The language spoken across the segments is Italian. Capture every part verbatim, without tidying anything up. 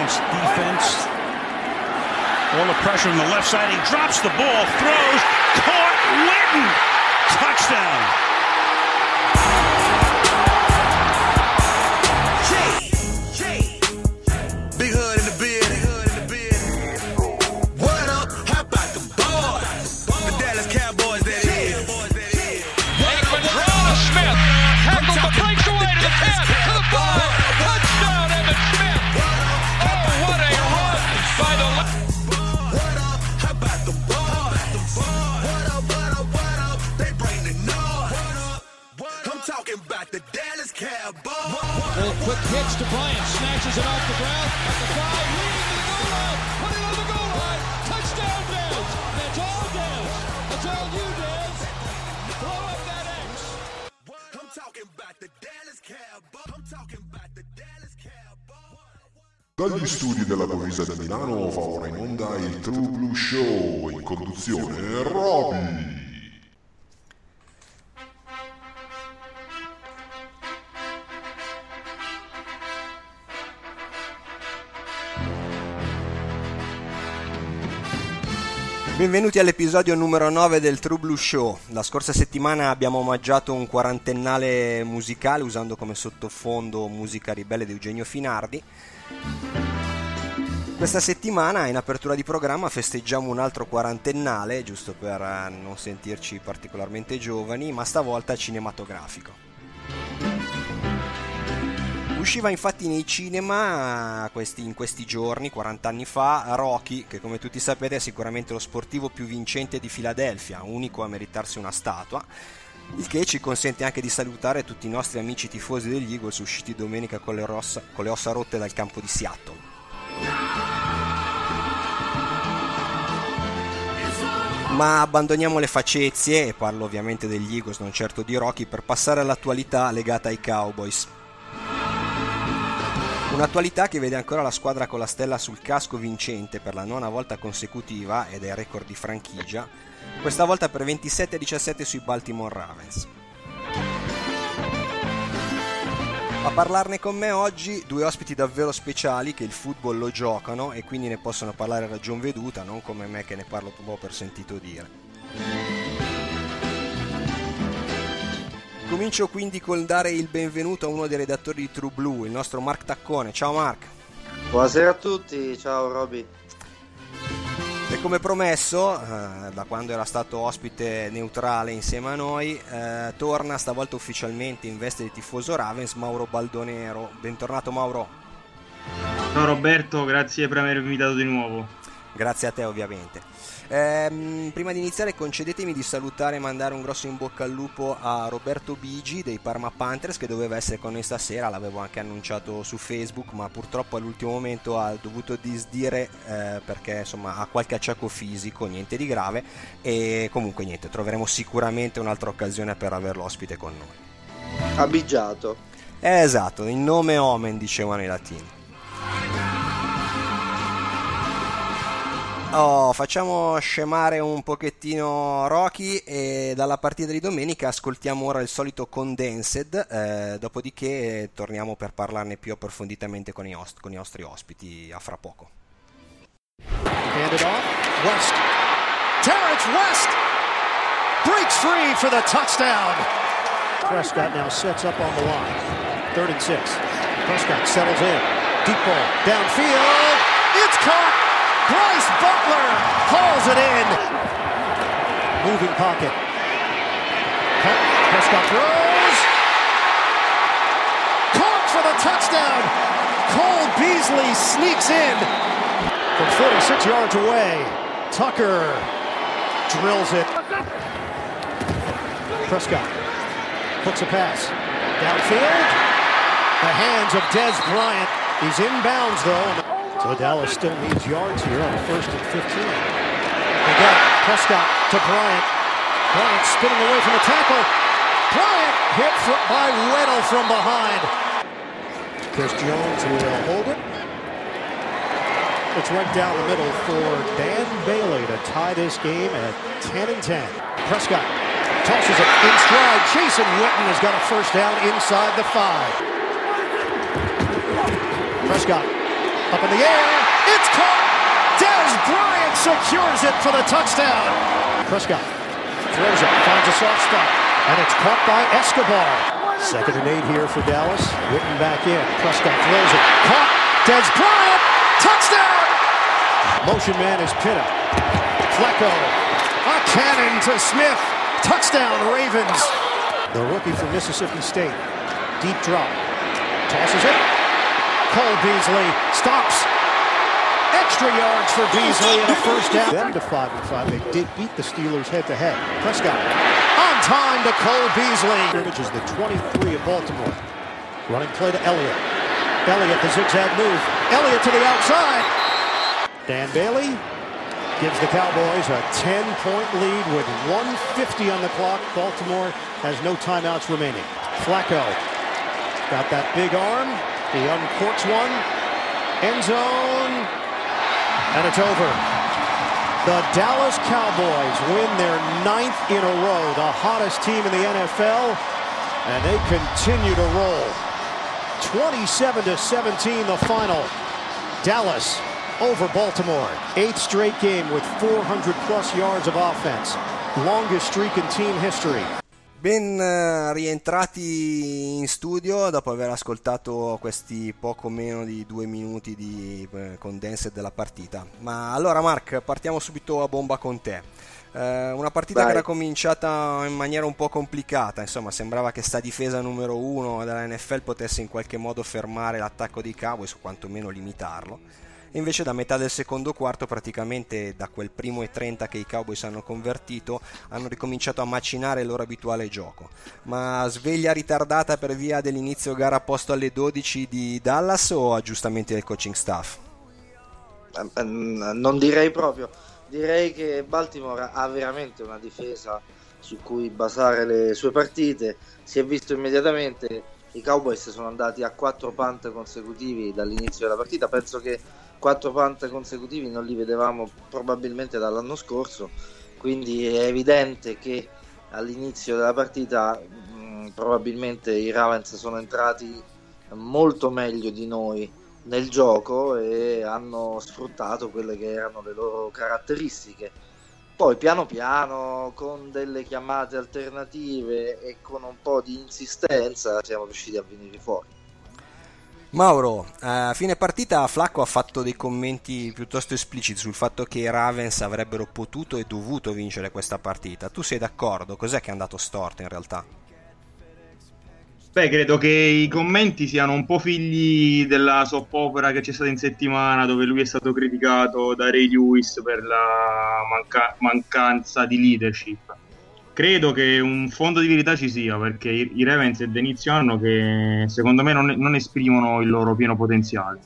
Giants defense. All the pressure on the left side. He drops the ball, throws, caught, Witten, touchdown. Quick pitch to Bryant, snatches it off the ground, at the five, leading to the goal line, put it on the goal line, touchdown Dez, that's all Dez, that's all you Dez, blow up that X. I'm talking about the Dallas Cowboys, I'm talking about the Dallas Cowboys. Dagli studi della Borgese di Milano va ora in onda il True Blue Show, in conduzione Roby. Benvenuti all'episodio numero nove del True Blue Show. La scorsa settimana abbiamo omaggiato un quarantennale musicale usando come sottofondo musica ribelle di Eugenio Finardi. Questa settimana in apertura di programma festeggiamo un altro quarantennale, giusto per non sentirci particolarmente giovani, ma stavolta cinematografico. Usciva infatti nei cinema questi, in questi giorni, quaranta anni fa, Rocky, che come tutti sapete è sicuramente lo sportivo più vincente di Filadelfia, unico a meritarsi una statua, il che ci consente anche di salutare tutti i nostri amici tifosi degli Eagles usciti domenica con le, rossa, con le ossa rotte dal campo di Seattle. Ma abbandoniamo le facezie, e parlo ovviamente degli Eagles, non certo di Rocky, per passare all'attualità legata ai Cowboys. Un'attualità che vede ancora la squadra con la stella sul casco vincente per la nona volta consecutiva, ed è record di franchigia, questa volta per ventisette a diciassette sui Baltimore Ravens. A parlarne con me oggi due ospiti davvero speciali che il football lo giocano e quindi ne possono parlare a ragion veduta, non come me che ne parlo un po' per sentito dire. Comincio quindi col dare il benvenuto a uno dei redattori di True Blue, il nostro Mark Taccone. Ciao Mark. Buonasera a tutti, ciao Roby. E come promesso, eh, da quando era stato ospite neutrale insieme a noi, eh, torna stavolta ufficialmente in veste di tifoso Ravens Mauro Baldonero. Bentornato Mauro. Ciao Roberto, grazie per avermi invitato di nuovo. Grazie a te ovviamente. Ehm, prima di iniziare concedetemi di salutare e mandare un grosso in bocca al lupo a Roberto Bigi dei Parma Panthers, che doveva essere con noi stasera, l'avevo anche annunciato su Facebook, ma purtroppo all'ultimo momento ha dovuto disdire eh, perché insomma ha qualche acciacco fisico, niente di grave, e comunque niente, troveremo sicuramente un'altra occasione per averlo ospite con noi. Abigiato. Eh, esatto, in nome omen dicevano i latini. Oh, facciamo scemare un pochettino Rocky e dalla partita di domenica ascoltiamo ora il solito condensed, eh, dopodiché torniamo per parlarne più approfonditamente con i, host, con i nostri ospiti a fra poco. Handed off, West, Terrence West breaks free for the touchdown. Prescott now sets up on the line, third and six. Prescott settles in, deep ball, downfield, it's caught. Bryce Butler hauls it in. Moving pocket. Prescott throws. Caught for the touchdown. Cole Beasley sneaks in from forty-six yards away. Tucker drills it. Prescott hooks a pass. Downfield. The hands of Dez Bryant. He's inbounds though. So Dallas still needs yards here on the first and fifteen. They got Prescott to Bryant. Bryant spinning away from the tackle. Bryant hit by Weddle from behind. Chris Jones will hold it. It's right down the middle for Dan Bailey to tie this game at ten and ten. Prescott tosses it in stride. Jason Witten has got a first down inside the five. Prescott Up in the air, it's caught! Dez Bryant secures it for the touchdown! Prescott throws it, finds a soft spot, and it's caught by Escobar. Second and eight here for Dallas. Witten back in. Prescott throws it. Caught. Dez Bryant. Touchdown! Motion man is Pinna. Flacco. A cannon to Smith. Touchdown Ravens. The rookie from Mississippi State. Deep drop. Tosses it. Cole Beasley stops. Extra yards for Beasley and a first down. Them to five and five. They did beat the Steelers head to head. Prescott on time to Cole Beasley. Which is the twenty-three of Baltimore. Running play to Elliott. Elliott the zigzag move. Elliott to the outside. Dan Bailey gives the Cowboys a ten-point lead with one fifty on the clock. Baltimore has no timeouts remaining. Flacco got that big arm. He uncorks one. End zone. And it's over. The Dallas Cowboys win their ninth in a row, the hottest team in the N F L, and they continue to roll. twenty-seven to seventeen the final. Dallas over Baltimore. Eighth straight game with four hundred plus yards of offense. Longest streak in team history. Ben uh, rientrati in studio dopo aver ascoltato questi poco meno di due minuti di uh, condensed della partita. Ma allora Mark, partiamo subito a bomba con te. Uh, una partita Vai. che era cominciata in maniera un po' complicata, insomma sembrava che sta difesa numero uno della N F L potesse in qualche modo fermare l'attacco dei Cowboys o quantomeno limitarlo. E invece da metà del secondo quarto, praticamente da quel primo e trenta che i Cowboys hanno convertito, hanno ricominciato a macinare il loro abituale gioco. Ma sveglia ritardata per via dell'inizio gara posto alle dodici di Dallas o aggiustamenti del coaching staff? Non direi proprio. Direi che Baltimore ha veramente una difesa su cui basare le sue partite. Si è visto immediatamente, i Cowboys sono andati a quattro punt consecutivi dall'inizio della partita. Penso che quattro punt consecutivi non li vedevamo probabilmente dall'anno scorso, quindi è evidente che all'inizio della partita mh, probabilmente i Ravens sono entrati molto meglio di noi nel gioco e hanno sfruttato quelle che erano le loro caratteristiche. Poi piano piano, con delle chiamate alternative e con un po' di insistenza, siamo riusciti a venire fuori. Mauro, a fine partita Flacco ha fatto dei commenti piuttosto espliciti sul fatto che i Ravens avrebbero potuto e dovuto vincere questa partita. Tu sei d'accordo? Cos'è che è andato storto in realtà? Beh, credo che i commenti siano un po' figli della soppopera che c'è stata in settimana, dove lui è stato criticato da Ray Lewis per la manca- mancanza di leadership. Credo che un fondo di verità ci sia, perché i, i Ravens è da inizio anno che secondo me non, non esprimono il loro pieno potenziale,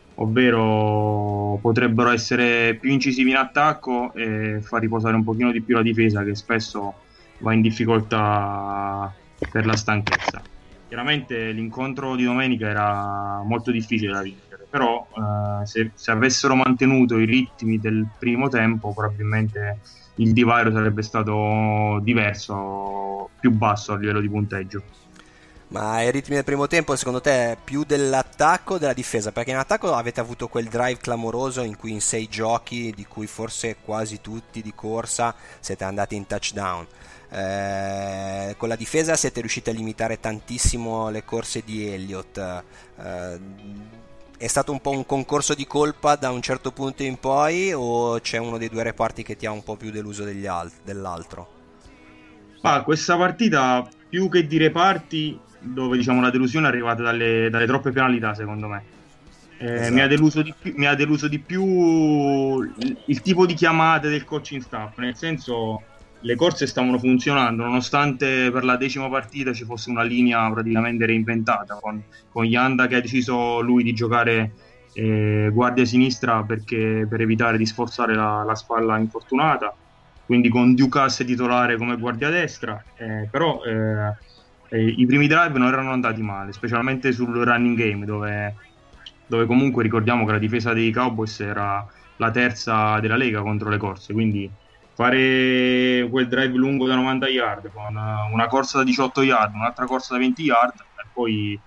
ovvero potrebbero essere più incisivi in attacco e far riposare un pochino di più la difesa, che spesso va in difficoltà per la stanchezza. Chiaramente l'incontro di domenica era molto difficile da vincere, però eh, se, se avessero mantenuto i ritmi del primo tempo probabilmente il divario sarebbe stato diverso, più basso a livello di punteggio. Ma i ritmi del primo tempo secondo te è più dell'attacco o della difesa? Perché in attacco avete avuto quel drive clamoroso in cui in sei giochi, di cui forse quasi tutti di corsa, siete andati in touchdown. Eh, con la difesa siete riusciti a limitare tantissimo le corse di Elliott. Eh, è stato un po' un concorso di colpa da un certo punto in poi, o c'è uno dei due reparti che ti ha un po' più deluso degli alt- dell'altro? Ah, questa partita, più che di reparti, dove diciamo la delusione è arrivata dalle, dalle troppe penalità, secondo me. Eh, esatto. mi, ha deluso di più, mi ha deluso di più il, il tipo di chiamate del coaching staff, nel senso le corse stavano funzionando nonostante per la decima partita ci fosse una linea praticamente reinventata, con, con Yanda che ha deciso lui di giocare eh, guardia sinistra perché, per evitare di sforzare la, la spalla infortunata, quindi con Dukas titolare come guardia destra, eh, però eh, eh, i primi drive non erano andati male, specialmente sul running game, dove, dove comunque ricordiamo che la difesa dei Cowboys era la terza della Lega contro le corse, quindi fare quel drive lungo da novanta yard con una corsa da diciotto yard, un'altra corsa da venti yard e poi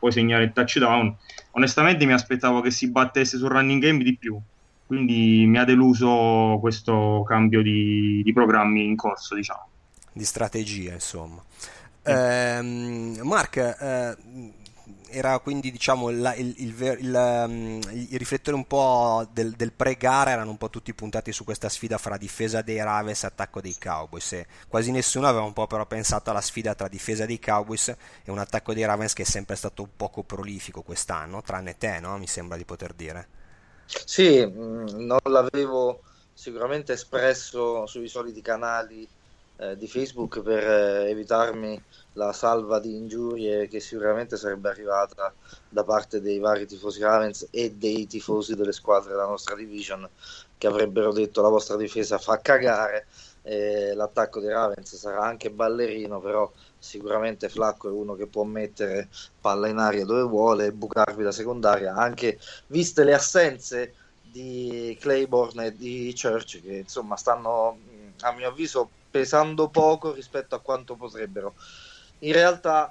poi segnare il touchdown. Onestamente mi aspettavo che si battesse sul running game di più, quindi mi ha deluso questo cambio di, di programmi in corso, diciamo. Di strategia, insomma. Mm. Eh, Mark, eh, era quindi, diciamo, il, il, il, il, il riflettore un po' del, del pre-gara erano un po' tutti puntati su questa sfida fra difesa dei Ravens e attacco dei Cowboys, e quasi nessuno aveva un po' però pensato alla sfida tra difesa dei Cowboys e un attacco dei Ravens che è sempre stato poco prolifico quest'anno, tranne te, no? Mi sembra di poter dire. Sì, non l'avevo sicuramente espresso sui soliti canali eh, di Facebook per eh, evitarmi la salva di ingiurie che sicuramente sarebbe arrivata da parte dei vari tifosi Ravens e dei tifosi delle squadre della nostra division, che avrebbero detto la vostra difesa fa cagare, eh, l'attacco dei Ravens sarà anche ballerino, però sicuramente Flacco è uno che può mettere palla in aria dove vuole e bucarvi la secondaria, anche viste le assenze di Claiborne e di Church, che insomma stanno a mio avviso pesando poco rispetto a quanto potrebbero. In realtà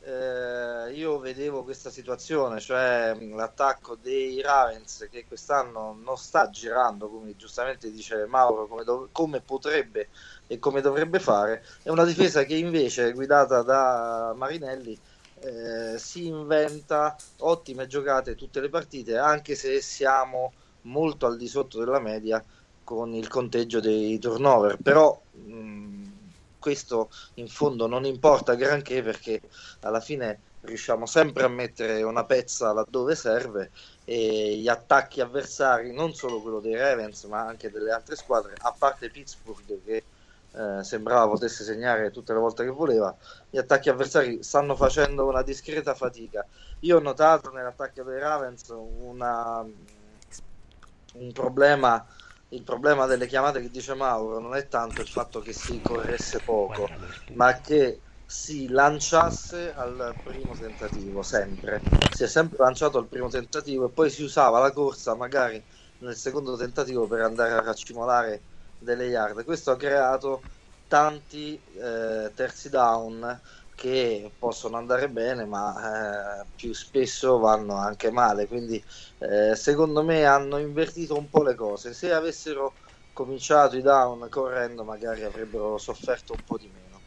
eh, io vedevo questa situazione, cioè l'attacco dei Ravens che quest'anno non sta girando, come giustamente dice Mauro, come, dov- come potrebbe e come dovrebbe fare, è una difesa che invece, guidata da Marinelli, eh, si inventa ottime giocate tutte le partite, anche se siamo molto al di sotto della media con il conteggio dei turnover, però mh, questo in fondo non importa granché, perché alla fine riusciamo sempre a mettere una pezza laddove serve e gli attacchi avversari, non solo quello dei Ravens ma anche delle altre squadre, a parte Pittsburgh che eh, sembrava potesse segnare tutte le volte che voleva, gli attacchi avversari stanno facendo una discreta fatica. Io ho notato nell'attacco dei Ravens una, un problema. Il problema delle chiamate che dice Mauro non è tanto il fatto che si corresse poco, ma che si lanciasse al primo tentativo, sempre. Si è sempre lanciato al primo tentativo e poi si usava la corsa magari nel secondo tentativo per andare a raccimolare delle yard. Questo ha creato tanti eh, terzi down che possono andare bene, ma eh, più spesso vanno anche male, quindi eh, secondo me hanno invertito un po' le cose. Se avessero cominciato i down correndo magari avrebbero sofferto un po' di meno.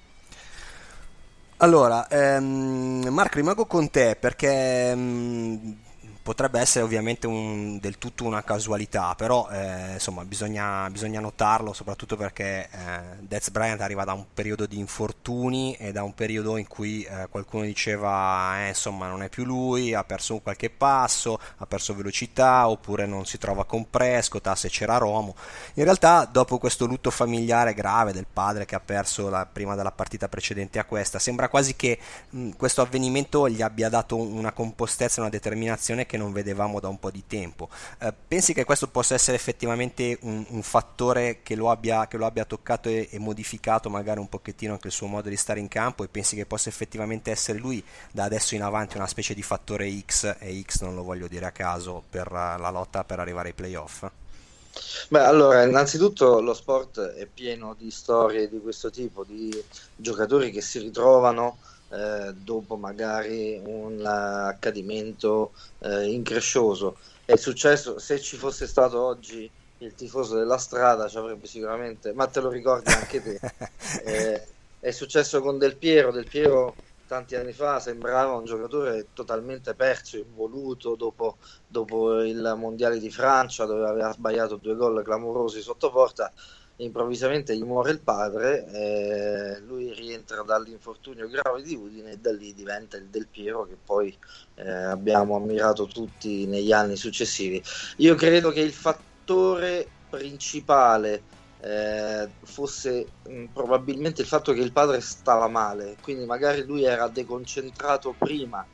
Allora, ehm, Mark, rimango con te perché ehm, potrebbe essere ovviamente un, del tutto una casualità, però eh, insomma bisogna, bisogna notarlo, soprattutto perché eh, Dez Bryant arriva da un periodo di infortuni e da un periodo in cui eh, qualcuno diceva eh, insomma non è più lui, ha perso qualche passo, ha perso velocità, oppure non si trova con Prescott, ah, se c'era Romo. In realtà dopo questo lutto familiare grave del padre che ha perso la, prima della partita precedente a questa, sembra quasi che mh, questo avvenimento gli abbia dato una compostezza, una determinazione che non vedevamo da un po' di tempo. Eh, pensi che questo possa essere effettivamente un, un fattore che lo abbia, che lo abbia toccato e, e modificato magari un pochettino anche il suo modo di stare in campo, e pensi che possa effettivamente essere lui da adesso in avanti una specie di fattore X, e X non lo voglio dire a caso, per la lotta per arrivare ai playoff? Beh, allora, innanzitutto lo sport è pieno di storie di questo tipo, di giocatori che si ritrovano Eh, dopo magari un uh, accadimento eh, increscioso. È successo, se ci fosse stato oggi il tifoso della strada ci avrebbe sicuramente, ma te lo ricordi anche te, eh, è successo con Del Piero. Del Piero tanti anni fa sembrava un giocatore totalmente perso, involuto dopo, dopo il mondiale di Francia dove aveva sbagliato due gol clamorosi sotto porta. Improvvisamente gli muore il padre, eh, lui rientra dall'infortunio grave di Udine e da lì diventa il Del Piero che poi eh, abbiamo ammirato tutti negli anni successivi. Io credo che il fattore principale eh, fosse mh, probabilmente il fatto che il padre stava male, quindi magari lui era deconcentrato prima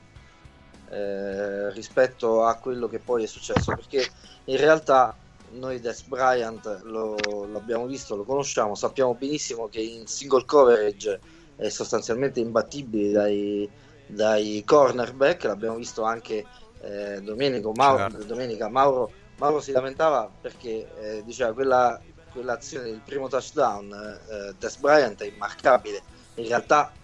eh, rispetto a quello che poi è successo, perché in realtà noi Dez Bryant lo, l'abbiamo visto, lo conosciamo, sappiamo benissimo che in single coverage è sostanzialmente imbattibile dai, dai cornerback. L'abbiamo visto anche eh, Domenico, Mauro, certo. Domenica Mauro, Mauro si lamentava perché eh, diceva quella, quell'azione del primo touchdown eh, Dez Bryant è immarcabile. In realtà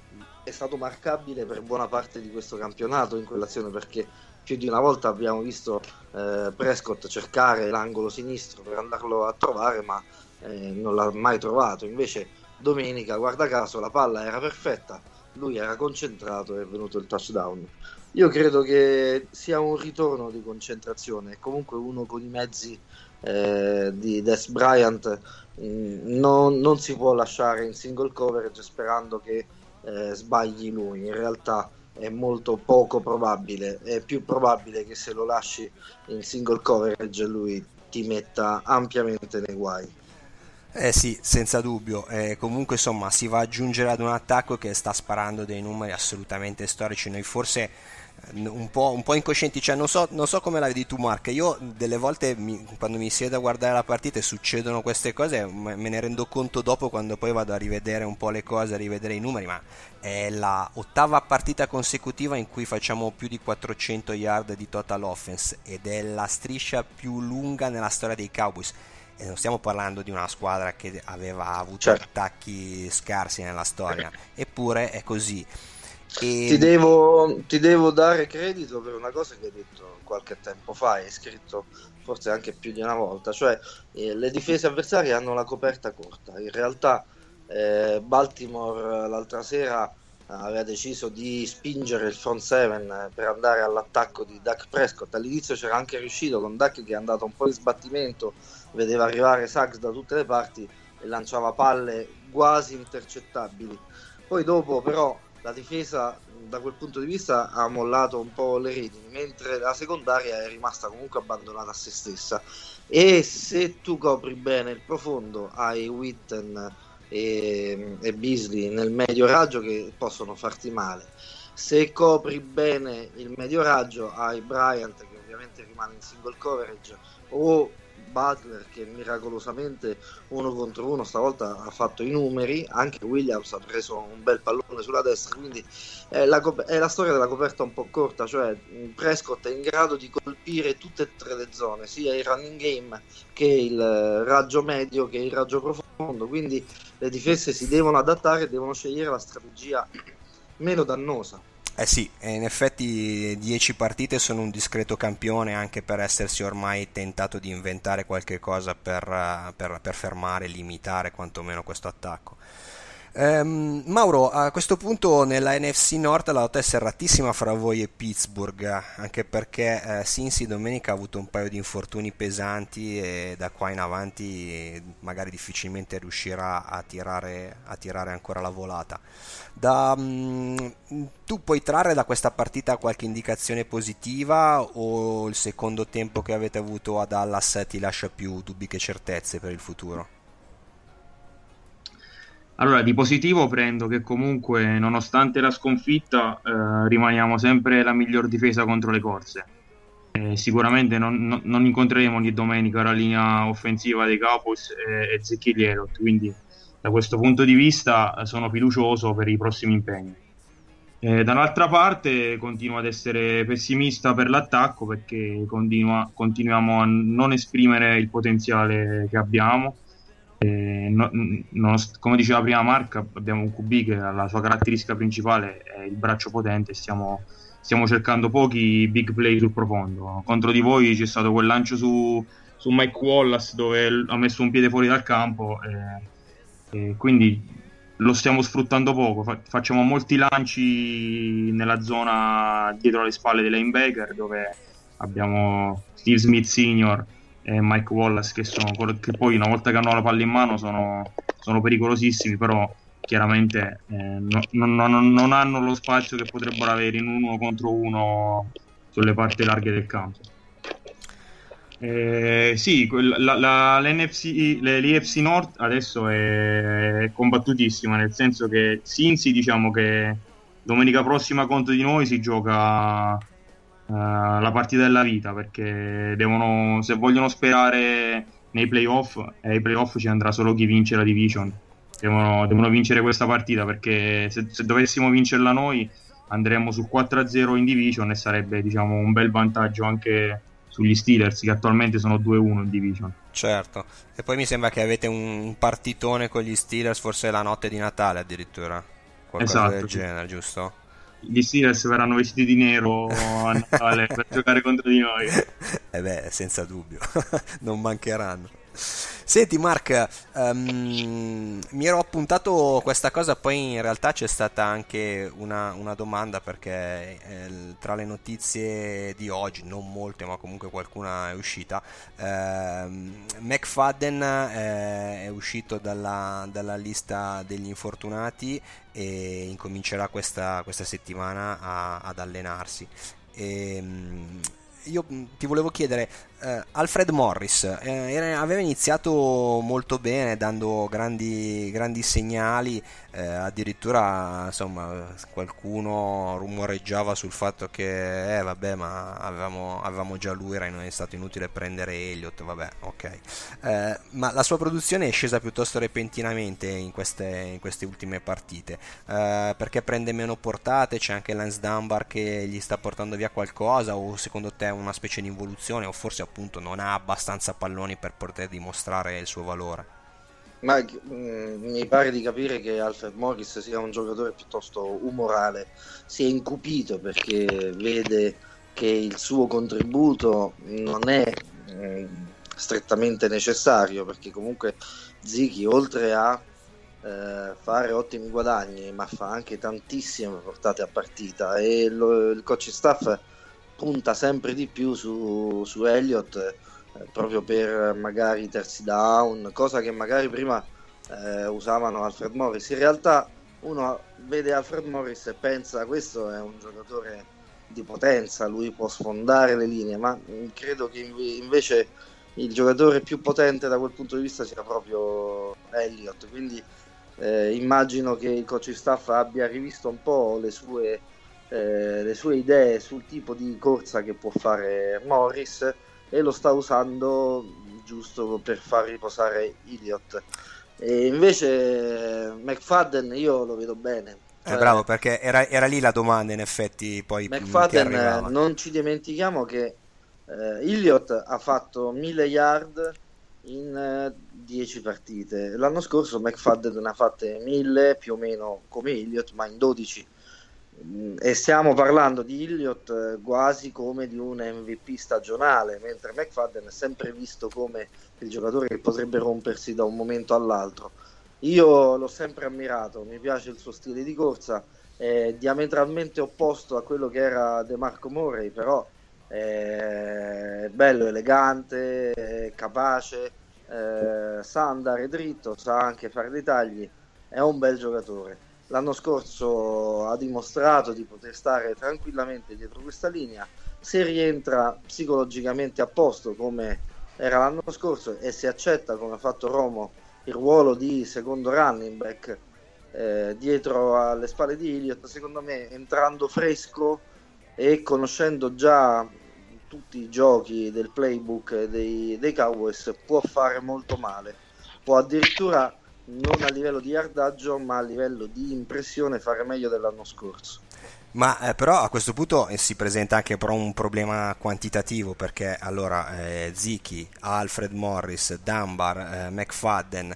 è stato marcabile per buona parte di questo campionato in quell'azione, perché più di una volta abbiamo visto eh, Prescott cercare l'angolo sinistro per andarlo a trovare, ma eh, non l'ha mai trovato. Invece domenica, guarda caso, la palla era perfetta, lui era concentrato e è venuto il touchdown. Io credo che sia un ritorno di concentrazione, comunque uno con i mezzi eh, di Dez Bryant mh, non, non si può lasciare in single coverage sperando che eh, sbagli lui. In realtà è molto poco probabile, è più probabile che se lo lasci in single coverage lui ti metta ampiamente nei guai. Eh sì, senza dubbio. Eh, comunque insomma si va ad aggiungere ad un attacco che sta sparando dei numeri assolutamente storici. Noi forse un po', un po' incoscienti, cioè non so, non so come la vedi tu, Mark. Io delle volte mi, quando mi siedo a guardare la partita e succedono queste cose me ne rendo conto dopo, quando poi vado a rivedere un po' le cose, a rivedere i numeri, ma è la ottava partita consecutiva in cui facciamo più di quattrocento yard di total offense ed è la striscia più lunga nella storia dei Cowboys. E non stiamo parlando di una squadra che aveva avuto certo. attacchi scarsi nella storia, eppure è così. E... Ti, devo, ti devo dare credito per una cosa che hai detto qualche tempo fa, hai scritto forse anche più di una volta, cioè eh, le difese avversarie hanno la coperta corta. In realtà eh, Baltimore l'altra sera aveva deciso di spingere il front seven per andare all'attacco di Dak Prescott. All'inizio c'era anche riuscito, con Dak che è andato un po' in sbattimento, vedeva arrivare Suggs da tutte le parti e lanciava palle quasi intercettabili. Poi dopo però la difesa da quel punto di vista ha mollato un po' le redini, mentre la secondaria è rimasta comunque abbandonata a se stessa. E se tu copri bene il profondo, hai Witten e, e Beasley nel medio raggio che possono farti male. Se copri bene il medio raggio, hai Bryant che ovviamente rimane in single coverage, o Butler che miracolosamente uno contro uno stavolta ha fatto i numeri. Anche Williams ha preso un bel pallone sulla destra, quindi è la, è la storia della coperta un po' corta, cioè Prescott è in grado di colpire tutte e tre le zone, sia il running game che il raggio medio che il raggio profondo, quindi le difese si devono adattare e devono scegliere la strategia meno dannosa. Eh sì, in effetti dieci partite sono un discreto campione, anche per essersi ormai tentato di inventare qualche cosa per, per, per fermare, limitare quantomeno questo attacco. Um, Mauro, a questo punto nella N F C North la lotta è serratissima fra voi e Pittsburgh, anche perché eh, Cincy domenica ha avuto un paio di infortuni pesanti e da qua in avanti magari difficilmente riuscirà a tirare, a tirare ancora la volata. Da, um, tu puoi trarre da questa partita qualche indicazione positiva, o il secondo tempo che avete avuto a Dallas ti lascia più dubbi che certezze per il futuro? Allora, di positivo prendo che comunque, nonostante la sconfitta, eh, rimaniamo sempre la miglior difesa contro le corse. Eh, sicuramente non, non, non incontreremo di domenica la linea offensiva dei Cowboys e, e Ezekiel Elliott, quindi da questo punto di vista sono fiducioso per i prossimi impegni. Eh, dall'altra parte continuo ad essere pessimista per l'attacco, perché continua, continuiamo a non esprimere il potenziale che abbiamo. Eh, no, no, come diceva prima Mark, abbiamo un Q B che la sua caratteristica principale è il braccio potente. Stiamo, stiamo cercando pochi big play sul profondo. Contro di voi c'è stato quel lancio su, su Mike Wallace dove ha messo un piede fuori dal campo, e, e quindi lo stiamo sfruttando poco. Fa, facciamo molti lanci nella zona dietro le spalle dei linebacker, dove abbiamo Steve Smith Senior e Mike Wallace che sono che poi una volta che hanno la palla in mano sono, sono pericolosissimi, però chiaramente eh, no, non, non, non hanno lo spazio che potrebbero avere in uno contro uno sulle parti larghe del campo. Eh, sì, la, la, l'N F C, l'I F C North adesso è combattutissima, nel senso che Cincy, diciamo che domenica prossima contro di noi si gioca Uh, la partita della vita, perché devono, se vogliono sperare nei playoff, e ai playoff ci andrà solo chi vince la division. Devono, devono vincere questa partita, perché se, se dovessimo vincerla noi andremo sul quattro a zero in division e sarebbe, diciamo, un bel vantaggio anche sugli Steelers, che attualmente sono due a uno in division. Certo, e poi mi sembra che avete un partitone con gli Steelers, forse la notte di Natale addirittura. qualcosa esatto, del sì. genere, giusto? Gli Steelers verranno vestiti di nero a Natale per giocare contro di noi. Eh beh, senza dubbio, non mancheranno. Senti Mark, um, mi ero appuntato questa cosa, poi in realtà c'è stata anche una, una domanda, perché eh, tra le notizie di oggi, non molte ma comunque qualcuna è uscita, eh, McFadden eh, è uscito dalla, dalla lista degli infortunati e incomincerà questa, questa settimana a, ad allenarsi. E, io ti volevo chiedere, eh, Alfred Morris eh, era, aveva iniziato molto bene, dando grandi, grandi segnali, eh, addirittura insomma qualcuno rumoreggiava sul fatto che eh vabbè ma avevamo, avevamo già lui, era è stato inutile prendere Elliott, vabbè ok, eh, ma la sua produzione è scesa piuttosto repentinamente in queste, in queste ultime partite, eh, perché prende meno portate, c'è anche Lance Dunbar che gli sta portando via qualcosa, o secondo te è una specie di involuzione, o forse appunto non ha abbastanza palloni per poter dimostrare il suo valore? Ma mh, mi pare di capire che Alfred Morris sia un giocatore piuttosto umorale, si è incupito perché vede che il suo contributo non è mh, strettamente necessario, perché comunque Zichi, oltre a eh, fare ottimi guadagni, ma fa anche tantissime portate a partita, e lo, il coach staff punta sempre di più su, su Elliott, eh, proprio per magari terzi down, cosa che magari prima eh, usavano Alfred Morris. In realtà uno vede Alfred Morris e pensa questo è un giocatore di potenza, lui può sfondare le linee, ma credo che invece il giocatore più potente da quel punto di vista sia proprio Elliott, quindi eh, immagino che il coach staff abbia rivisto un po' le sue Eh, le sue idee sul tipo di corsa che può fare Morris e lo sta usando giusto per far riposare Elliott. E invece McFadden io lo vedo bene, cioè, eh, bravo, perché era, era lì la domanda in effetti poi McFadden, che arrivava. non ci dimentichiamo che eh, Elliott ha fatto mille yard in eh, dieci partite, l'anno scorso McFadden ne ha fatte mille più o meno come Elliott, ma in dodici, e stiamo parlando di Elliott quasi come di un M V P stagionale, mentre McFadden è sempre visto come il giocatore che potrebbe rompersi da un momento all'altro. Io l'ho sempre ammirato, mi piace il suo stile di corsa, è diametralmente opposto a quello che era DeMarco Murray, però è bello, elegante, è capace, eh, sa andare dritto, sa anche fare dei tagli, è un bel giocatore. L'anno scorso ha dimostrato di poter stare tranquillamente dietro questa linea, se rientra psicologicamente a posto come era l'anno scorso e si accetta, come ha fatto Romo, il ruolo di secondo running back eh, dietro alle spalle di Elliott, secondo me entrando fresco e conoscendo già tutti i giochi del playbook dei, dei Cowboys può fare molto male, può addirittura non a livello di yardaggio ma a livello di impressione fare meglio dell'anno scorso. Ma eh, però a questo punto eh, si presenta anche però un problema quantitativo, perché allora eh, Zichi, Alfred Morris, Dunbar, eh, McFadden,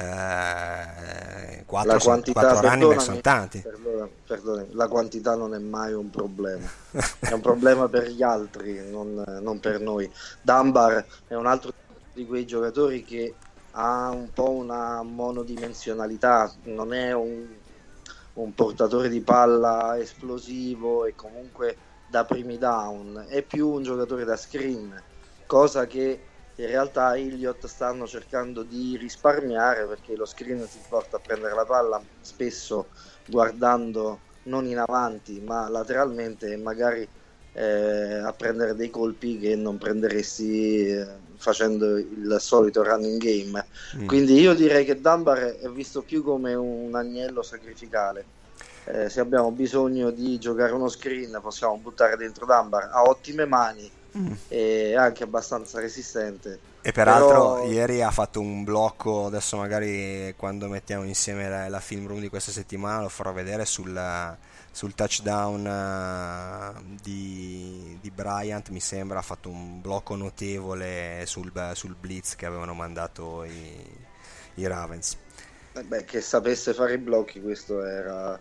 eh, quattro, son, quattro running back sono tanti. Perdona, perdona, la quantità non è mai un problema, è un problema per gli altri, non, non per noi. Dunbar è un altro di quei giocatori che ha un po' una monodimensionalità, non è un, un portatore di palla esplosivo e comunque da primi down, è più un giocatore da screen, cosa che in realtà Elliott stanno cercando di risparmiare, perché lo screen ti porta a prendere la palla spesso guardando non in avanti ma lateralmente e magari eh, a prendere dei colpi che non prenderesti eh, facendo il solito running game. Mm. Quindi io direi che Dunbar è visto più come un agnello sacrificale. Eh, se abbiamo bisogno di giocare uno screen possiamo buttare dentro Dunbar, ha ottime mani mm. e anche abbastanza resistente. E peraltro Però... ieri ha fatto un blocco, adesso magari quando mettiamo insieme la, la film room di questa settimana lo farò vedere, sul, sul touchdown uh, di, di Bryant, mi sembra, ha fatto un blocco notevole sul, sul blitz che avevano mandato i, i Ravens. Eh beh, che sapesse fare i blocchi, questo era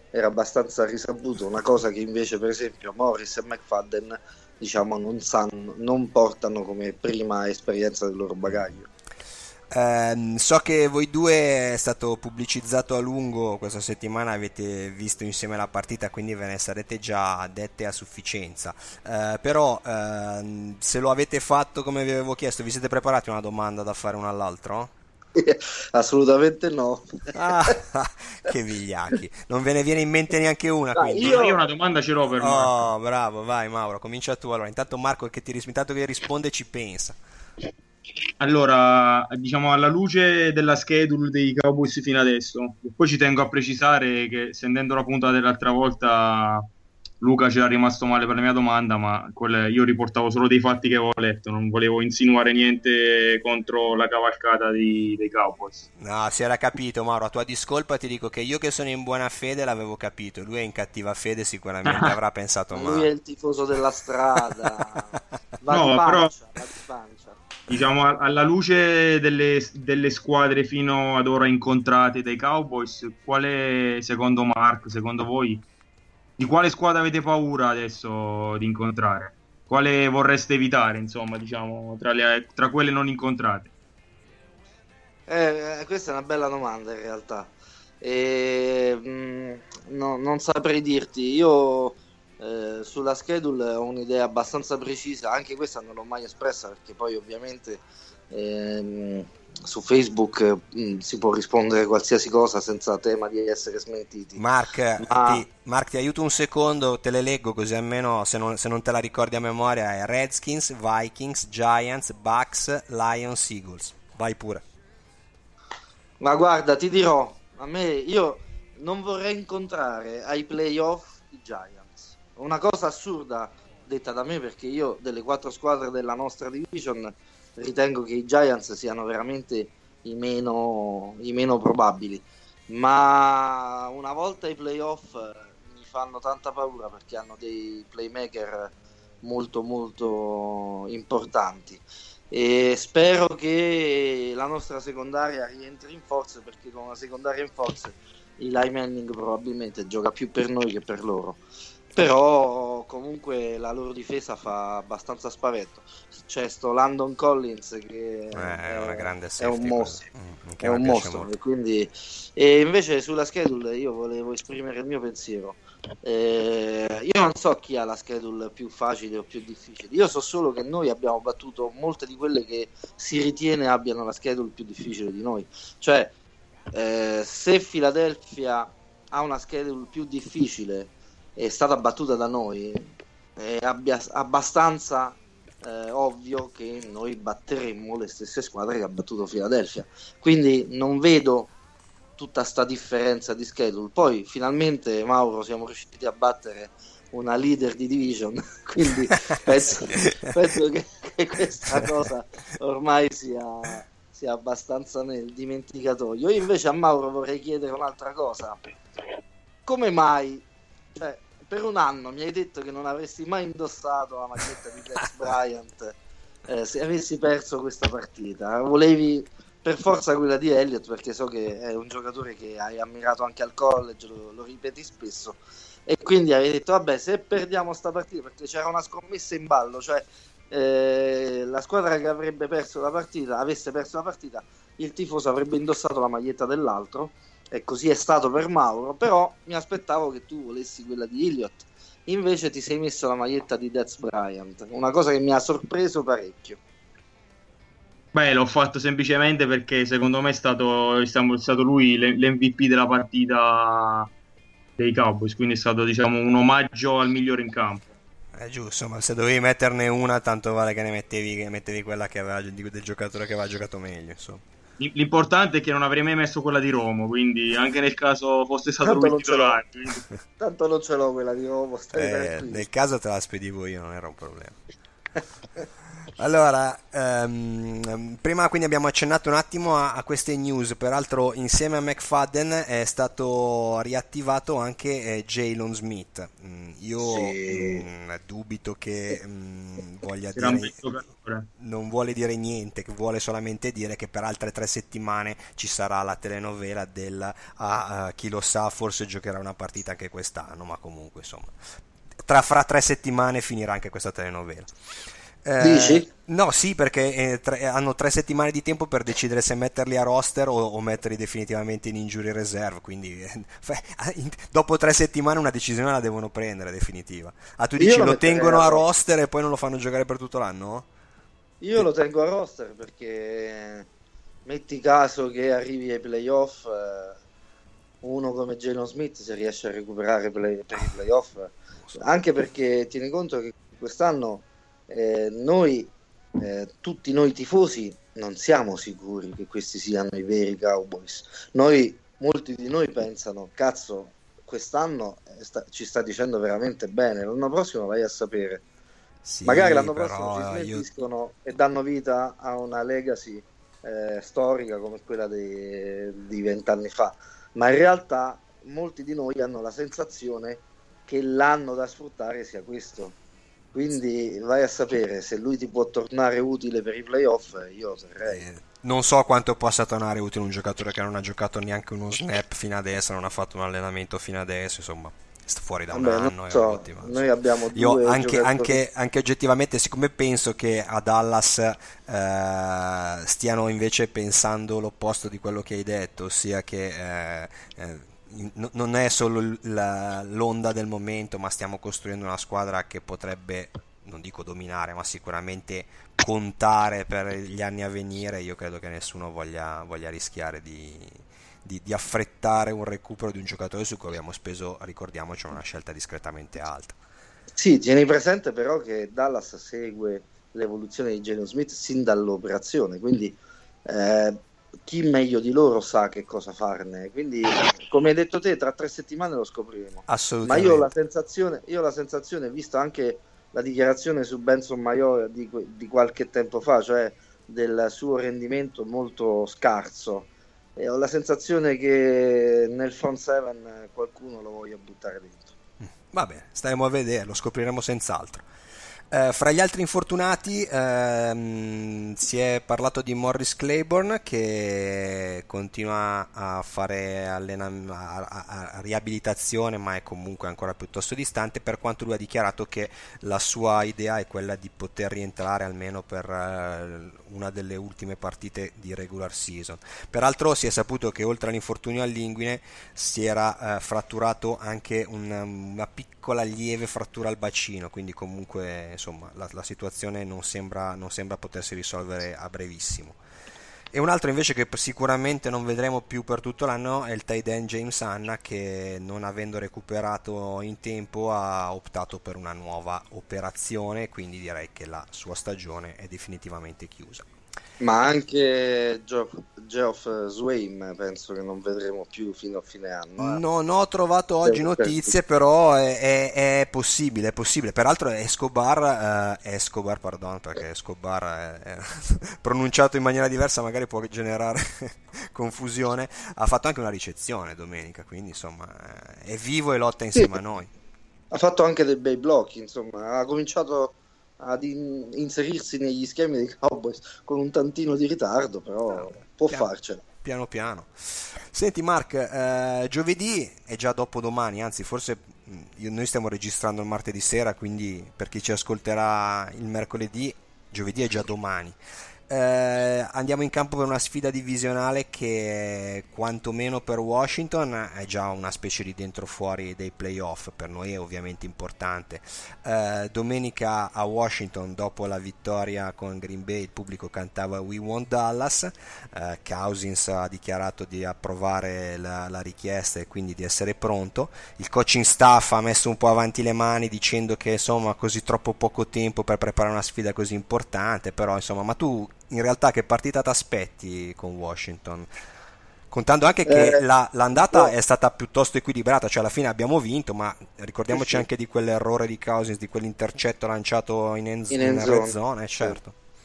era abbastanza risaputo, una cosa che invece per esempio Morris e McFadden diciamo non sanno, non portano come prima esperienza del loro bagaglio. Eh, so che voi due è stato pubblicizzato a lungo questa settimana, avete visto insieme la partita, quindi ve ne sarete già dette a sufficienza. Eh, però eh, se lo avete fatto come vi avevo chiesto, vi siete preparati una domanda da fare uno all'altro? Assolutamente no. Ah, che vigliacchi, non ve ne viene in mente neanche una? Dai, quindi Io... io una domanda ce l'ho per Marco. Oh, bravo, vai Mauro, comincia tu. Allora, intanto Marco che ti ris- intanto che risponde ci pensa. Allora, diciamo alla luce della schedule dei Cowboys fino adesso, e poi ci tengo a precisare che sentendo la puntata dell'altra volta Luca c'era rimasto male per la mia domanda, ma quelle, io riportavo solo dei fatti che avevo letto, non volevo insinuare niente contro la cavalcata di, dei Cowboys. No, si era capito Mauro, a tua discolpa ti dico che io che sono in buona fede l'avevo capito, lui è in cattiva fede, sicuramente avrà pensato male. Lui è il tifoso della strada, va No, di pancia, però... va di pancia. Diciamo, alla luce delle, delle squadre fino ad ora incontrate dai Cowboys, quale, secondo Mark, secondo voi, di quale squadra avete paura adesso di incontrare? Quale vorreste evitare, insomma, diciamo, tra, le, tra quelle non incontrate? Eh, questa è una bella domanda in realtà. E, mh, no, non saprei dirti. Io eh, sulla schedule ho un'idea abbastanza precisa, anche questa non l'ho mai espressa perché poi ovviamente ehm, su Facebook mh, si può rispondere qualsiasi cosa senza tema di essere smentiti. Mark, Ma... ti, Mark, ti aiuto un secondo, te le leggo così almeno se non, se non te la ricordi a memoria. È Redskins, Vikings, Giants, Bucks, Lions, Eagles. Vai pure. Ma guarda, ti dirò, a me io non vorrei incontrare ai playoff i Giants. Una cosa assurda detta da me, perché io delle quattro squadre della nostra division ritengo che i Giants siano veramente i meno, i meno probabili, ma una volta i playoff mi fanno tanta paura perché hanno dei playmaker molto molto importanti e spero che la nostra secondaria rientri in forze, perché con una secondaria in forze Eli Manning probabilmente gioca più per noi che per loro. Però comunque la loro difesa fa abbastanza spavento. C'è sto Landon Collins che eh, è, una grande è un mostro, mm, è un mostro e, quindi... e invece sulla schedule io volevo esprimere il mio pensiero. Eh, io non so chi ha la schedule più facile o più difficile, io so solo che noi abbiamo battuto molte di quelle che si ritiene abbiano la schedule più difficile di noi. Cioè eh, se Philadelphia ha una schedule più difficile è stata battuta da noi, è abbia, abbastanza eh, ovvio che noi batteremmo le stesse squadre che ha battuto Philadelphia, quindi non vedo tutta sta differenza di schedule. Poi finalmente Mauro siamo riusciti a battere una leader di division, quindi penso, penso che, che questa cosa ormai sia, sia abbastanza nel dimenticatoio. Io invece a Mauro vorrei chiedere un'altra cosa: come mai, cioè, per un anno mi hai detto che non avresti mai indossato la maglietta di Dez Bryant eh, se avessi perso questa partita? Volevi per forza quella di Elliott, perché so che è un giocatore che hai ammirato anche al college, lo, lo ripeti spesso, e quindi avevi detto vabbè, se perdiamo sta partita, perché c'era una scommessa in ballo, cioè eh, la squadra che avrebbe perso la partita, avesse perso la partita, il tifoso avrebbe indossato la maglietta dell'altro. E così è stato per Mauro, però mi aspettavo che tu volessi quella di Elliott, invece ti sei messo la maglietta di Dez Bryant, una cosa che mi ha sorpreso parecchio. Beh, l'ho fatto semplicemente perché secondo me è stato, è stato lui l'M V P della partita dei Cowboys, quindi è stato, diciamo, un omaggio al migliore in campo. È giusto, ma se dovevi metterne una, tanto vale che ne mettevi, che mettevi quella che aveva, del giocatore che aveva giocato meglio, insomma. L'importante è che non avrei mai messo quella di Romo, quindi anche nel caso fosse stato tanto lui il titolare. Quindi... Tanto non ce l'ho quella di Romo, stai eh, nel caso te la spedivo io, non era un problema. Allora, ehm, prima quindi abbiamo accennato un attimo a, a queste news, peraltro insieme a McFadden è stato riattivato anche eh, Jalen Smith. Mm, io Sì. mm, dubito che mm, voglia Sarà un dire, bel giocatore. non vuole dire niente, che vuole solamente dire che per altre tre settimane ci sarà la telenovela del ah, ah, chi lo sa, forse giocherà una partita anche quest'anno, ma comunque insomma, tra, fra tre settimane finirà anche questa telenovela. Eh, Dici? no, sì, perché eh, tre- hanno tre settimane di tempo per decidere se metterli a roster o, o metterli definitivamente in injury reserve. Quindi, eh, fa- in- dopo tre settimane una decisione la devono prendere definitiva. Ah, tu Io dici lo lo metterei tengono a a roster. roster e poi non lo fanno giocare per tutto l'anno? Io lo tengo a roster perché metti caso che arrivi ai playoff, eh, uno come Jalen Smith se riesce a recuperare play- per i playoff, anche perché tieni conto che quest'anno eh, noi, eh, tutti noi tifosi, non siamo sicuri che questi siano i veri Cowboys. Noi, molti di noi pensano, cazzo, quest'anno eh, sta- ci sta dicendo veramente bene, l'anno prossimo vai a sapere. Sì, Magari l'anno prossimo ci però io... smentiscono e danno vita a una legacy eh, storica come quella dei- di vent'anni fa, ma in realtà molti di noi hanno la sensazione che l'anno da sfruttare sia questo. Quindi vai a sapere se lui ti può tornare utile per i playoff, io terrei. eh, non so quanto possa tornare utile un giocatore che non ha giocato neanche uno snap fino adesso, non ha fatto un allenamento fino adesso, insomma, sta fuori da un Vabbè, non anno e so, rotti, ma, noi insomma. abbiamo Io due anche, giocatori. anche, anche oggettivamente, siccome penso che a Dallas eh, stiano invece pensando l'opposto di quello che hai detto, ossia che eh, eh, in- non è solo l- la- l'onda del momento, ma stiamo costruendo una squadra che potrebbe, non dico dominare, ma sicuramente contare per gli anni a venire. Io credo che nessuno voglia, voglia rischiare di, di- di affrettare un recupero di un giocatore su cui abbiamo speso, ricordiamoci, una scelta discretamente alta. Sì, tieni presente però che Dallas segue l'evoluzione di Jalen Smith sin dall'operazione, quindi eh, chi meglio di loro sa che cosa farne. Quindi, come hai detto te, tra tre settimane lo scopriremo. Ma Assolutamente. io ho la sensazione, io ho la sensazione, visto anche la dichiarazione su Benson Maiola di, que- di qualche tempo fa, cioè del suo rendimento molto scarso, e ho la sensazione che nel front seven qualcuno lo voglia buttare dentro. Va bene, staremo a vedere, lo scopriremo senz'altro. Eh, fra gli altri infortunati ehm, si è parlato di Morris Claiborne, che continua a fare allenam- a, a- a riabilitazione, ma è comunque ancora piuttosto distante, per quanto lui ha dichiarato che la sua idea è quella di poter rientrare almeno per eh, una delle ultime partite di regular season. Peraltro si è saputo che oltre all'infortunio all'inguine si era eh, fratturato anche un- una piccola lieve frattura al bacino, quindi comunque insomma la, la situazione non sembra, non sembra potersi risolvere a brevissimo. E un altro invece che sicuramente non vedremo più per tutto l'anno è il tight end James Hanna, che non avendo recuperato in tempo ha optato per una nuova operazione, quindi direi che la sua stagione è definitivamente chiusa. Ma anche Geoff, Geoff Swain penso che non vedremo più fino a fine anno. eh. Non ho trovato oggi notizie, però è, è- è possibile, è possibile. Peraltro Escobar, eh, Escobar, pardon, perché Escobar è, è pronunciato in maniera diversa, magari può generare confusione. Ha fatto anche una ricezione domenica, quindi insomma eh, è vivo e lotta insieme a noi. Ha fatto anche dei bei blocchi, insomma, ha cominciato ad in- inserirsi negli schemi dei Cowboys con un tantino di ritardo, però può piano, farcela. piano piano. Senti Mark, eh, giovedì è già dopodomani, anzi forse mh, io- noi stiamo registrando il martedì sera, quindi per chi ci ascolterà il mercoledì, giovedì è già domani. Eh, andiamo in campo per una sfida divisionale che quantomeno per Washington è già una specie di dentro fuori dei playoff, per noi è ovviamente importante. Eh, domenica a Washington, dopo la vittoria con Green Bay, il pubblico cantava We Want Dallas. eh, Cousins ha dichiarato di approvare la, la richiesta e quindi di essere pronto. Il coaching staff ha messo un po' avanti le mani dicendo che insomma così troppo poco tempo per preparare una sfida così importante, però insomma, ma tu in realtà che partita ti aspetti con Washington? Contando anche che Eh, la, l'andata no. è stata piuttosto equilibrata, cioè alla fine abbiamo vinto, ma ricordiamoci Sì, sì. anche di quell'errore di Cousins, di quell'intercetto lanciato in end, In in end red zone. zone, eh, Sì. certo.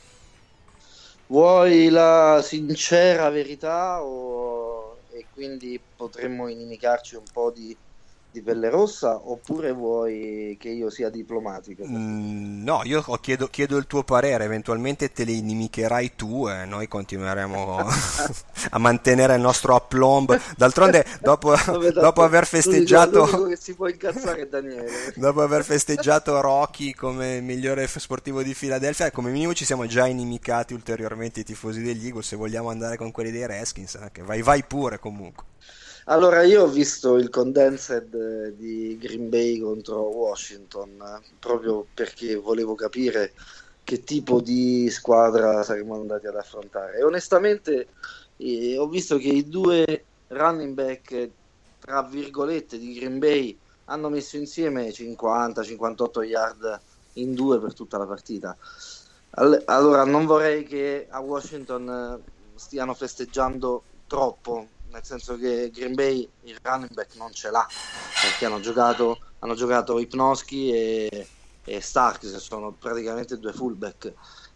Vuoi la sincera verità o... e quindi potremmo inimicarci un po' di, di pelle rossa, oppure vuoi che io sia diplomatico? Mm, no, io ho- chiedo, chiedo il tuo parere, eventualmente te le inimicherai tu e noi continueremo a mantenere il nostro aplomb. D'altronde, dopo, Vabbè, tanto dopo aver l'unico, festeggiato, l'unico che si può incazzare è Daniele. dopo aver festeggiato Rocky come migliore f- sportivo di Philadelphia, come minimo ci siamo già inimicati ulteriormente i tifosi degli Eagles. Se vogliamo andare con quelli dei Redskins, anche vai, vai pure comunque. Allora, io ho visto il condensed eh, di Green Bay contro Washington, eh, proprio perché volevo capire che tipo di squadra saremmo andati ad affrontare. E onestamente eh, ho visto che i due running back, eh, tra virgolette, di Green Bay hanno messo insieme cinquanta cinquantotto yard in due per tutta la partita. All- allora, non vorrei che a Washington eh, stiano festeggiando troppo, nel senso che Green Bay il running back non ce l'ha, perché hanno giocato, hanno giocato Ipnoski e, e Starks, sono praticamente due fullback.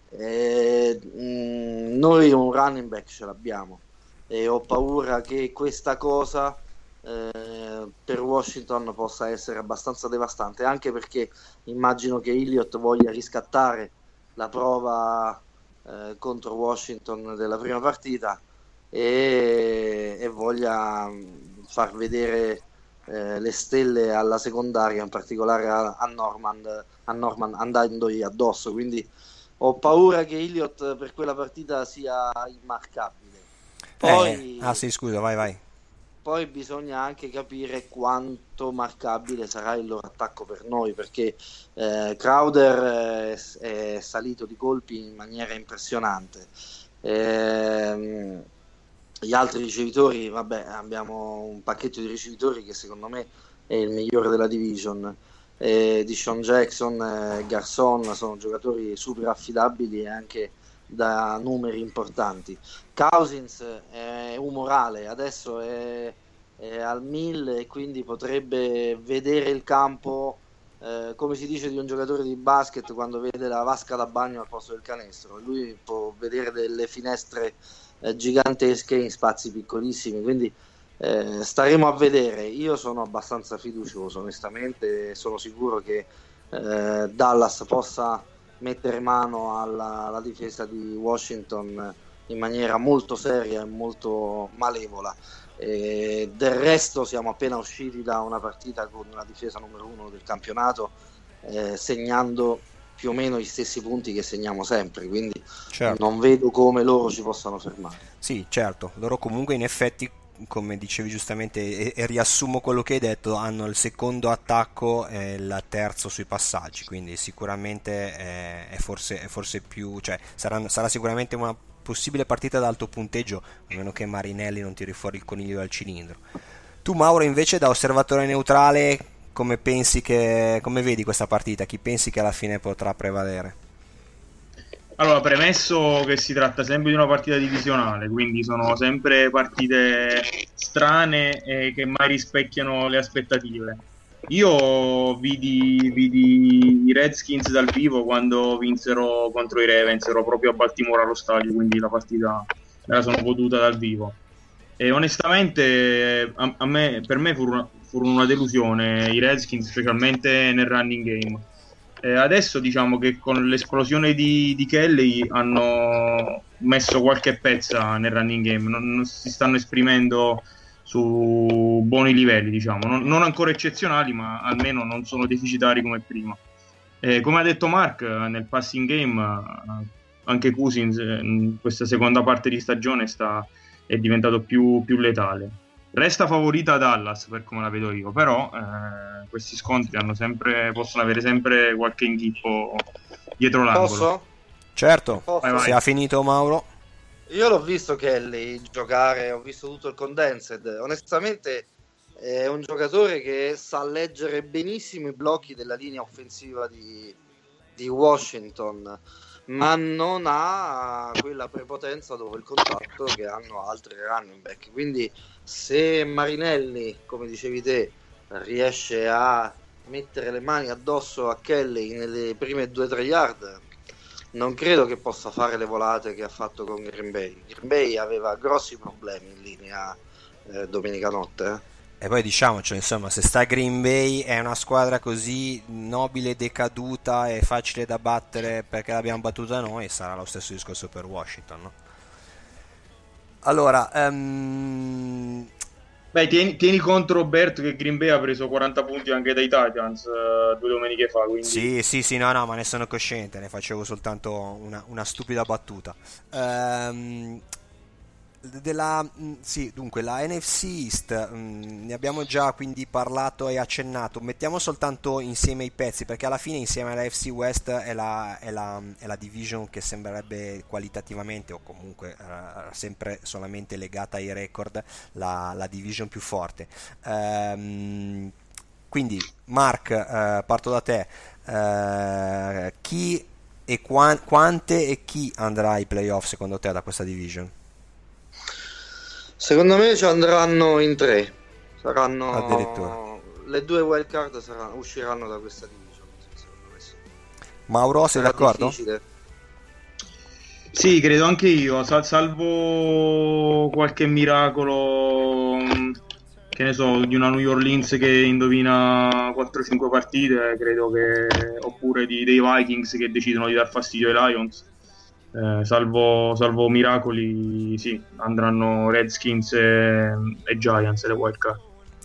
E, mm, noi un running back ce l'abbiamo e ho paura che questa cosa eh, per Washington possa essere abbastanza devastante, anche perché immagino che Elliott voglia riscattare la prova eh, contro Washington della prima partita e, e voglia far vedere eh, le stelle alla secondaria, in particolare a, a Norman, a Norman andandogli addosso, quindi ho paura che Elliott per quella partita sia immarcabile. Poi, Eh, ah sì, scusa, vai, vai. poi bisogna anche capire quanto marcabile sarà il loro attacco per noi, perché eh, Crowder è, è salito di colpi in maniera impressionante. Ehm, gli altri ricevitori, vabbè, abbiamo un pacchetto di ricevitori che secondo me è il migliore della division. Eh, Deshaun Jackson e Garçon sono giocatori super affidabili e anche da numeri importanti. Cousins è umorale, adesso è, è al mille e quindi potrebbe vedere il campo eh, come si dice di un giocatore di basket quando vede la vasca da bagno al posto del canestro. Lui può vedere delle finestre eh, gigantesche in spazi piccolissimi, quindi eh, staremo a vedere. Io sono abbastanza fiducioso, onestamente, sono sicuro che eh, Dallas possa mettere mano alla, alla difesa di Washington in maniera molto seria e molto malevola. E del resto siamo appena usciti da una partita con la difesa numero uno del campionato, eh, segnando più o meno gli stessi punti che segniamo sempre, quindi Certo. non vedo come loro ci possano fermare. Sì, certo, loro comunque in effetti, come dicevi giustamente, e, e riassumo quello che hai detto, hanno il secondo attacco e il terzo sui passaggi, quindi sicuramente è, è, forse, è forse più, cioè sarà, sarà sicuramente una possibile partita ad alto punteggio, a meno che Marinelli non tiri fuori il coniglio dal cilindro. Tu Mauro invece da osservatore neutrale come pensi che, come vedi questa partita? Chi pensi che alla fine potrà prevalere? Allora, premesso che si tratta sempre di una partita divisionale, quindi sono sempre partite strane e che mai rispecchiano le aspettative. Io vidi, vidi i Redskins dal vivo quando vinsero contro i Ravens, ero proprio a Baltimora allo stadio, quindi la partita me la sono goduta dal vivo. E onestamente a, a me, per me furono, furono una delusione i Redskins, specialmente nel running game. Eh, adesso diciamo che con l'esplosione di, di Kelly hanno messo qualche pezza nel running game, non, non si stanno esprimendo su buoni livelli, diciamo, non, non ancora eccezionali, ma almeno non sono deficitari come prima. Eh, come ha detto Mark, nel passing game anche Cousins in questa seconda parte di stagione sta, è diventato più, più letale. Resta favorita Dallas per come la vedo io, però eh, questi scontri hanno sempre, possono avere sempre qualche inghippo dietro l'angolo. Posso? Certo, Posso? Vai, vai. se ha finito Mauro. Io l'ho visto Kelly giocare, ho visto tutto il condensed. Onestamente è un giocatore che sa leggere benissimo i blocchi della linea offensiva di, di Washington, ma non ha quella prepotenza dopo il contatto che hanno altri running back. Quindi se Marinelli, come dicevi te, riesce a mettere le mani addosso a Kelly nelle prime due o tre yard, non credo che possa fare le volate che ha fatto con Green Bay. Green Bay aveva grossi problemi in linea eh, domenica notte. Eh. E poi diciamoci, insomma, se sta Green Bay è una squadra così nobile, decaduta e facile da battere perché l'abbiamo battuta noi, sarà lo stesso discorso per Washington, no? Allora, um... beh, tieni, tieni conto, Roberto, che Green Bay ha preso quaranta punti anche dai Titans uh, due domeniche fa, quindi... Sì, sì, sì, no, no, ma ne sono cosciente, ne facevo soltanto una, una stupida battuta. Um... Della, sì, dunque la N F C East mh, ne abbiamo già quindi parlato e accennato. Mettiamo soltanto insieme i pezzi, perché alla fine insieme alla N F C West è la, è la, è la division che sembrerebbe qualitativamente, o comunque eh, sempre solamente legata ai record, la, la division più forte. Ehm, quindi Mark, eh, parto da te. Eh, chi e qua, quante e chi andrà ai playoff secondo te da questa division? Secondo me ci andranno in tre, saranno addirittura le due wild card saranno, usciranno da questa division. Mauro, sei sarà d'accordo? Difficile. Sì, credo anche io, sal- salvo qualche miracolo, che ne so, di una New Orleans che indovina quattro cinque partite, credo che, oppure di, dei Vikings che decidono di dar fastidio ai Lions. Eh, salvo, salvo miracoli, sì, andranno Redskins e, e Giants le wild card.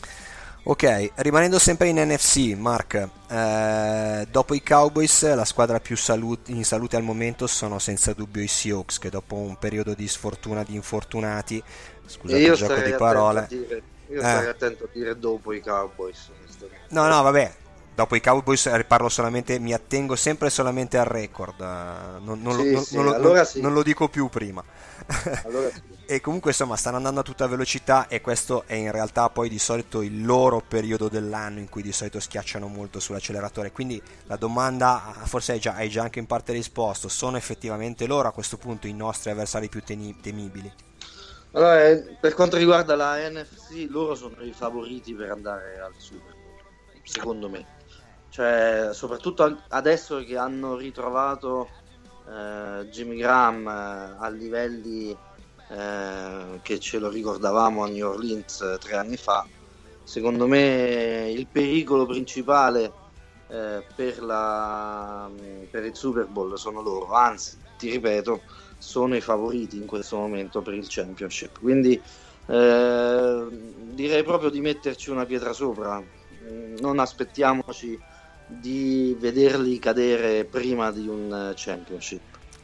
Ok, rimanendo sempre in N F C, Mark, eh, dopo i Cowboys la squadra più salut- in salute al momento sono senza dubbio i Seahawks, che dopo un periodo di sfortuna, di infortunati, scusate il gioco di parole, dire, io eh. starei attento a dire dopo i Cowboys. No, no, vabbè. Dopo i Cowboys parlo solamente, mi attengo sempre solamente al record, non, non, sì, lo, sì, non, allora non, sì. non lo dico più prima. Allora sì. E comunque insomma stanno andando a tutta velocità, e questo è in realtà poi di solito il loro periodo dell'anno in cui di solito schiacciano molto sull'acceleratore. Quindi la domanda, forse hai già, hai già anche in parte risposto, sono effettivamente loro a questo punto i nostri avversari più teni- temibili? Allora, eh, per quanto riguarda la N F C, loro sono i favoriti per andare al Super Bowl, secondo me. Cioè, soprattutto adesso che hanno ritrovato eh, Jimmy Graham eh, a livelli eh, che ce lo ricordavamo a New Orleans eh, tre anni fa, secondo me il pericolo principale eh, per, la, per il Super Bowl sono loro, anzi, ti ripeto, sono i favoriti in questo momento per il Championship. Quindi eh, direi proprio di metterci una pietra sopra, non aspettiamoci di vederli cadere prima di un championship.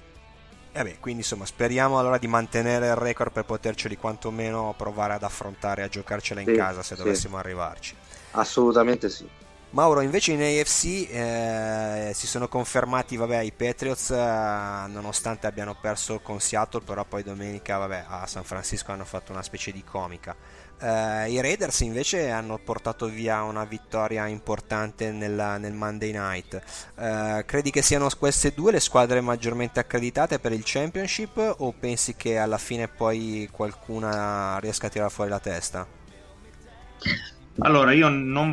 Eh beh, quindi insomma speriamo allora di mantenere il record per poterceli quantomeno provare ad affrontare, a giocarcela in sì, casa se sì. dovessimo arrivarci. Assolutamente sì. Mauro, invece in A F C eh, si sono confermati, vabbè, i Patriots, eh, nonostante abbiano perso con Seattle, però poi domenica, vabbè, a San Francisco hanno fatto una specie di comica. Eh, I Raiders invece hanno portato via una vittoria importante nel, nel Monday Night. Eh, credi che siano queste due le squadre maggiormente accreditate per il Championship, o pensi che alla fine poi qualcuna riesca a tirare fuori la testa? Allora, io non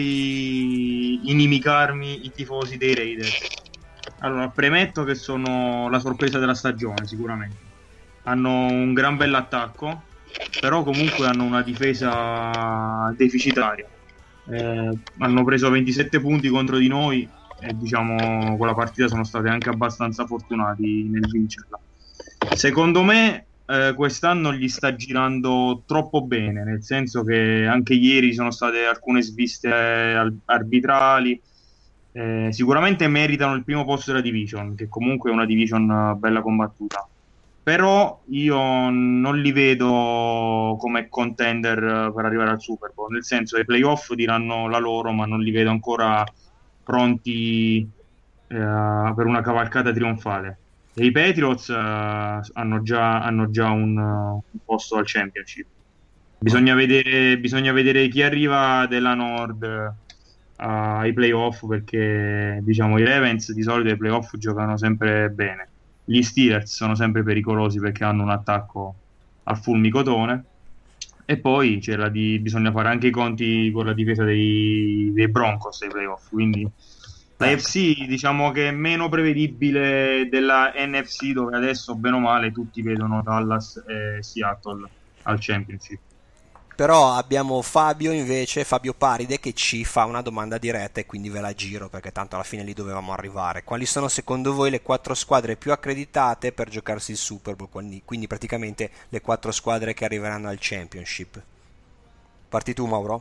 vorrei inimicarmi i tifosi dei Raiders. Allora, premetto che sono la sorpresa della stagione, sicuramente. Hanno un gran bell'attacco, però comunque hanno una difesa deficitaria. Eh, hanno preso ventisette punti contro di noi e diciamo quella partita sono stati anche abbastanza fortunati nel vincerla. Secondo me eh, quest'anno gli sta girando troppo bene, nel senso che anche ieri sono state alcune sviste eh, arbitrali. Eh, sicuramente meritano il primo posto della division, che comunque è una division bella combattuta, però io non li vedo come contender per arrivare al Super Bowl, nel senso che i playoff diranno la loro, ma non li vedo ancora pronti eh, per una cavalcata trionfale. E i Patriots eh, hanno già, hanno già un, uh, un posto al Championship. Bisogna vedere, bisogna vedere chi arriva della Nord uh, ai playoff, perché diciamo i Ravens di solito ai playoff giocano sempre bene. Gli Steelers sono sempre pericolosi perché hanno un attacco al fulmicotone, e poi c'è la di, bisogna fare anche i conti con la difesa dei, dei Broncos ai playoff, quindi La Ecco. A F C diciamo che è meno prevedibile della N F C, dove adesso bene o male tutti vedono Dallas e Seattle al Championship. Però abbiamo Fabio invece, Fabio Paride, che ci fa una domanda diretta e quindi ve la giro perché tanto alla fine lì dovevamo arrivare. Quali sono secondo voi le quattro squadre più accreditate per giocarsi il Super Bowl? Quindi, quindi praticamente le quattro squadre che arriveranno al Championship. Parti tu, Mauro?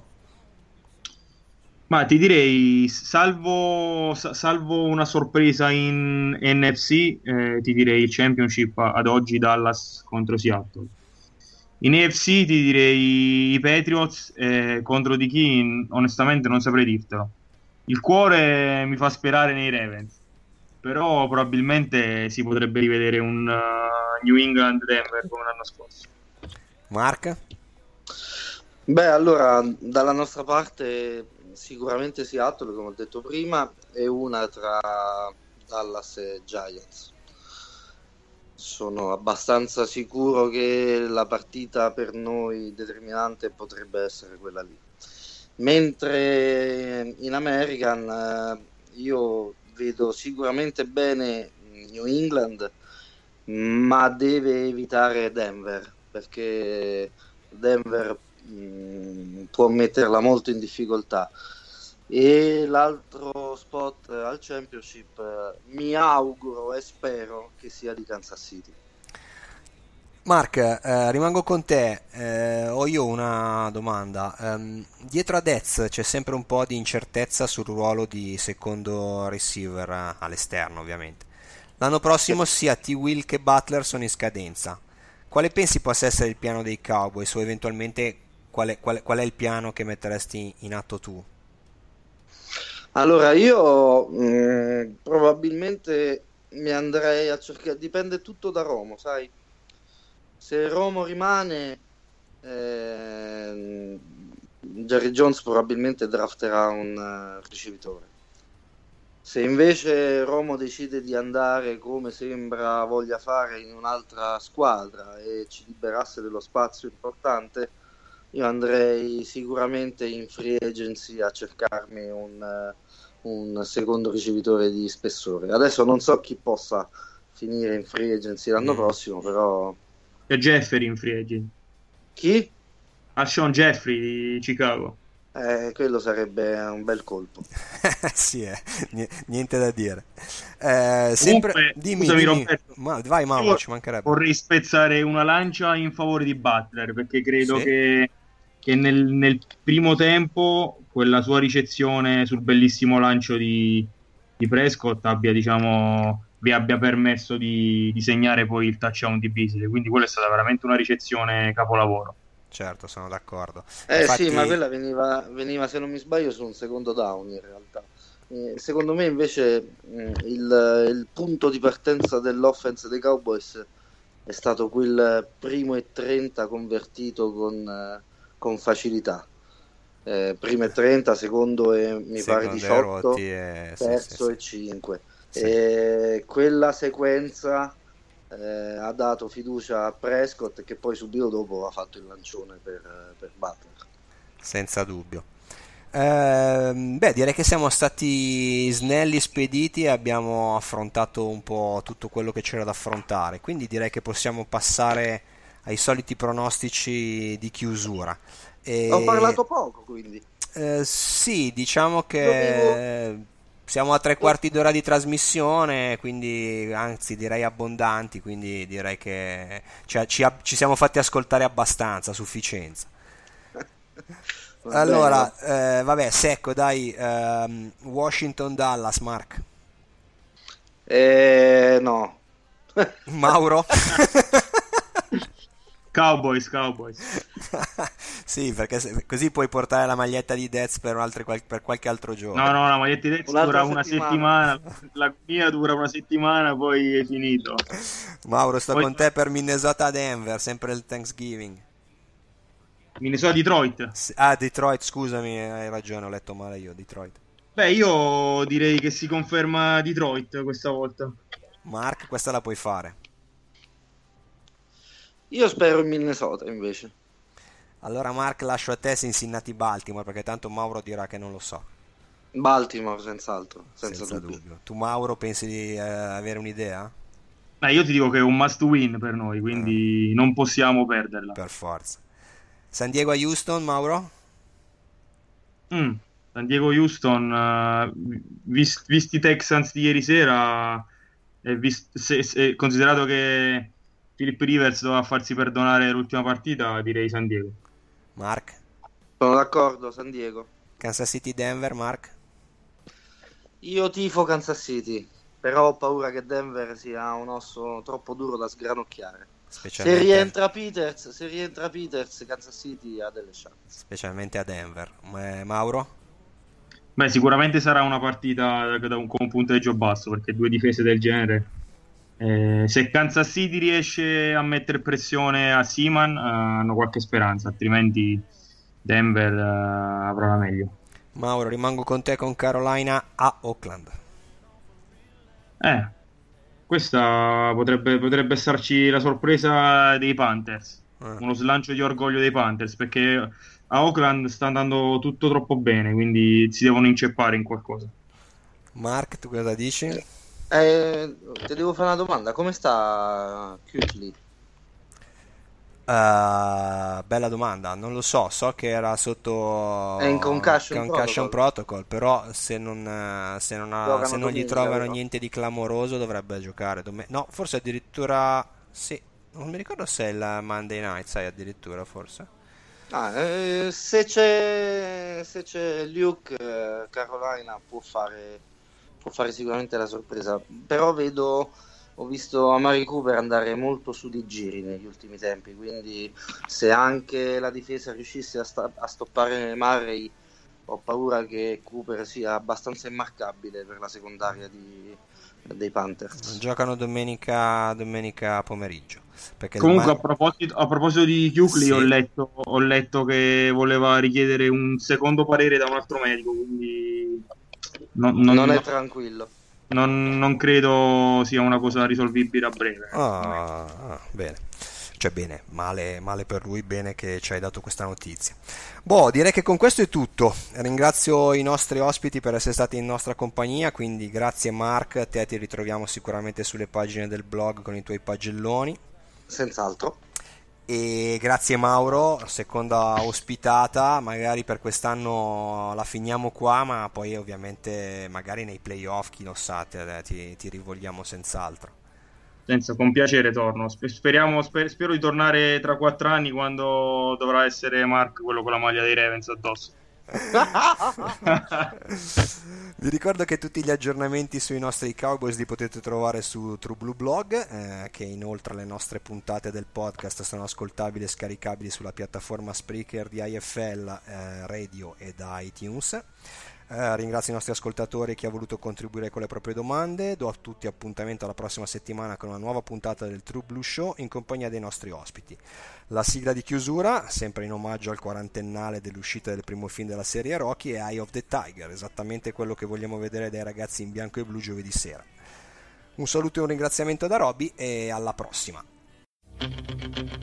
Ma ti direi, salvo, salvo una sorpresa in N F C, eh, ti direi il Championship ad oggi Dallas contro Seattle. In A F C ti direi i Patriots, eh, contro di chi onestamente non saprei dirtelo. Il cuore mi fa sperare nei Ravens, però probabilmente si potrebbe rivedere un uh, New England-Denver come l'anno scorso. Mark? Beh, allora, dalla nostra parte sicuramente Seattle, come ho detto prima, e una tra Dallas e Giants. Sono abbastanza sicuro che la partita per noi determinante potrebbe essere quella lì. Mentre in American io vedo sicuramente bene New England, ma deve evitare Denver, perché Denver mh, può metterla molto in difficoltà. E l'altro spot al Championship eh, mi auguro e spero che sia di Kansas City. Mark, eh, rimango con te. Eh, ho io una domanda. Um, dietro a Dez c'è sempre un po' di incertezza sul ruolo di secondo receiver, eh, all'esterno ovviamente. L'anno prossimo sia T. Will che Butler sono in scadenza. Quale pensi possa essere il piano dei Cowboys o eventualmente qual è, qual è, qual è il piano che metteresti in atto tu? Allora io mh, probabilmente mi andrei a cercare, dipende tutto da Romo, sai? Se Romo rimane, eh, Jerry Jones probabilmente drafterà un uh, ricevitore. Se invece Romo decide di andare, come sembra voglia fare, in un'altra squadra e ci liberasse dello spazio importante, io andrei sicuramente in free agency a cercarmi un, un secondo ricevitore di spessore. Adesso non so chi possa finire in free agency l'anno mm. prossimo, però... C'è Jeffrey in free agent. Chi? Alshon Jeffrey di Chicago. Eh, quello sarebbe un bel colpo. Sì, eh. Niente da dire. Eh, sempre... Comunque, dimmi, scusami, dimmi. Roberto, Ma, vai Mauro, ci mancherebbe. Vorrei spezzare una lancia in favore di Butler, perché credo sì. che, che nel, nel primo tempo quella sua ricezione sul bellissimo lancio di, di Prescott abbia, diciamo, vi abbia permesso di, di segnare poi il touchdown di Beasley, quindi quella è stata veramente una ricezione capolavoro. Certo, sono d'accordo. Eh Infatti... sì, ma quella veniva, veniva, se non mi sbaglio, su un secondo down in realtà. Eh, secondo me invece mh, il, il punto di partenza dell'offense dei Cowboys è stato quel primo e trenta convertito con, eh, con facilità. Eh, primo e trenta, secondo e mi secondo pare diciotto, e terzo sì, sì, e cinque. Sì. E quella sequenza... Eh, ha dato fiducia a Prescott, che poi subito dopo ha fatto il lancione per, per Butler. Senza dubbio. Eh, beh, direi che siamo stati snelli, spediti e abbiamo affrontato un po' tutto quello che c'era da affrontare, quindi direi che possiamo passare ai soliti pronostici di chiusura. E... Ho parlato poco, quindi. Eh, sì, diciamo che... Dovevo... Siamo a tre quarti d'ora di trasmissione, quindi anzi direi abbondanti, quindi direi che ci, ci, ci siamo fatti ascoltare abbastanza, a sufficienza. Va allora, eh, vabbè, secco, dai, ehm, Washington-Dallas, Mark. Eh, no. Mauro? Cowboys, Cowboys. Sì, perché se, così puoi portare la maglietta di Dez per, altre, per qualche altro giorno. No, no, la maglietta di Dez dura una settimana. settimana, la mia dura una settimana, poi è finito. Mauro, sto poi... con te per Minnesota-Denver, sempre il Thanksgiving. Minnesota-Detroit. Ah, Detroit, scusami, hai ragione, ho letto male io, Detroit. Beh, io direi che si conferma Detroit questa volta. Mark, questa la puoi fare. Io spero in Minnesota invece. Allora Mark, lascio a te Cincinnati-Baltimore, perché tanto Mauro dirà che non lo so. Baltimore, senz'altro, senza, senza dubbio. dubbio. Tu, Mauro, pensi di eh, avere un'idea? Eh, io ti dico che è un must win per noi, quindi non possiamo perderla. Per forza. San Diego a Houston, Mauro? Mm, San Diego Houston, eh, vis- visti i Texans di ieri sera, e vis- se- se- considerato che Philip Rivers doveva farsi perdonare l'ultima partita, direi San Diego. Mark? Sono d'accordo, San Diego. Kansas City Denver, Mark? Io tifo Kansas City, però ho paura che Denver sia un osso troppo duro da sgranocchiare. Specialmente... Se rientra Peters, se rientra Peters, Kansas City ha delle chance. Specialmente a Denver. Ma- Mauro? Beh, sicuramente sarà una partita da un, con un punteggio basso, perché due difese del genere. Eh, se Kansas City riesce a mettere pressione a Seaman, eh, hanno qualche speranza, altrimenti Denver eh, avrà la meglio. Mauro, rimango con te con Carolina a Oakland. Eh, questa potrebbe, potrebbe esserci la sorpresa dei Panthers, Eh. uno slancio di orgoglio dei Panthers, perché a Oakland sta andando tutto troppo bene, quindi si devono inceppare in qualcosa. Mark, tu cosa dici? Eh, ti devo fare una domanda, come sta Kuechly? Uh, bella domanda, non lo so, so che era sotto È in concussion concussion protocol. protocol, però se non, eh, se non, ha- Giocano se non gli domenica, trovano vero? niente di clamoroso dovrebbe giocare. Dome- no, forse addirittura sì, non mi ricordo se è il Monday Night, sai, addirittura forse. Ah, eh, se c'è se c'è Luke, eh, Carolina può fare può fare sicuramente la sorpresa, però vedo ho visto Amari Cooper andare molto su di giri negli ultimi tempi, quindi se anche la difesa riuscisse a, sta- a stoppare Murray, ho paura che Cooper sia abbastanza immarcabile per la secondaria di- dei Panthers. Giocano domenica, domenica pomeriggio. Perché il Comunque, ma- a proposito, a proposito di Kuechly, Sì. ho letto, ho letto che voleva richiedere un secondo parere da un altro medico, quindi non, non- Non è non- tranquillo. non- non credo sia una cosa risolvibile a breve. Ah, ah, bene. Cioè bene, male, male per lui, bene che ci hai dato questa notizia. Boh, direi che con questo è tutto. Ringrazio i nostri ospiti per essere stati in nostra compagnia, quindi grazie Mark, te ti ritroviamo sicuramente sulle pagine del blog con i tuoi pagelloni. Senz'altro. E grazie Mauro, seconda ospitata, magari per quest'anno la finiamo qua, ma poi ovviamente magari nei playoff, chi lo sa, te- ti, ti rivogliamo senz'altro. Senza, con piacere torno. Sper- Speriamo, sper- spero di tornare tra quattro anni, quando dovrà essere Mark quello con la maglia dei Ravens addosso. Vi ricordo che tutti gli aggiornamenti sui nostri Cowboys li potete trovare su True Blue Blog, eh, che inoltre le nostre puntate del podcast sono ascoltabili e scaricabili sulla piattaforma Spreaker di I F L eh, Radio e da iTunes. Eh, ringrazio i nostri ascoltatori e chi ha voluto contribuire con le proprie domande. Do a tutti appuntamento alla prossima settimana con una nuova puntata del True Blue Show in compagnia dei nostri ospiti. La sigla di chiusura, sempre in omaggio al quarantennale dell'uscita del primo film della serie Rocky, è Eye of the Tiger, esattamente quello che vogliamo vedere dai ragazzi in bianco e blu giovedì sera. Un saluto e un ringraziamento da Roby e alla prossima.